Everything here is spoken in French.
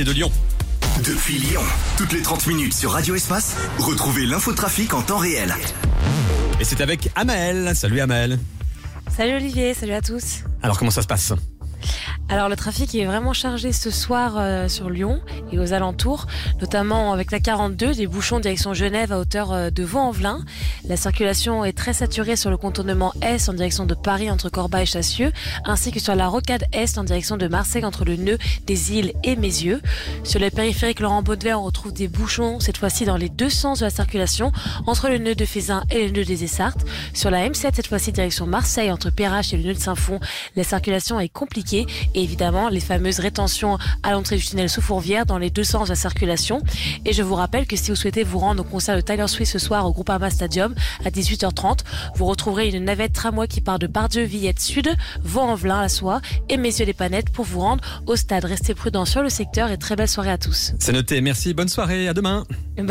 Et de Lyon. Depuis Lyon, toutes les 30 minutes sur Radio Espace, retrouvez l'infotrafic en temps réel. Et c'est avec Amael. Salut Amael. Salut Olivier, salut à tous. Alors comment ça se passe ? Alors le trafic est vraiment chargé ce soir sur Lyon et aux alentours, notamment avec la 42, des bouchons direction Genève à hauteur de Vaux-en-Velin. La circulation est très saturée sur le contournement Est en direction de Paris entre Corba et Chassieux, ainsi que sur la rocade Est en direction de Marseille entre le nœud des Îles et Mézieux. Sur le périphérique Laurent-Baudelaire, on retrouve des bouchons, cette fois-ci dans les deux sens de la circulation, entre le nœud de Fézin et le nœud des Essartes. Sur la M7, cette fois-ci direction Marseille entre Perrache et le nœud de Saint-Fond, la circulation est compliquée. Et évidemment, les fameuses rétentions à l'entrée du tunnel sous Fourvière dans les deux sens de la circulation. Et je vous rappelle que si vous souhaitez vous rendre au concert de Taylor Swift ce soir au Groupama Stadium à 18h30, vous retrouverez une navette tramway qui part de Pardieu-Villette Sud, Vaux-en-Velin, La Soie et Mézieux-les-Panettes pour vous rendre au stade. Restez prudents sur le secteur et très belle soirée à tous. C'est noté. Merci. Bonne soirée. À demain.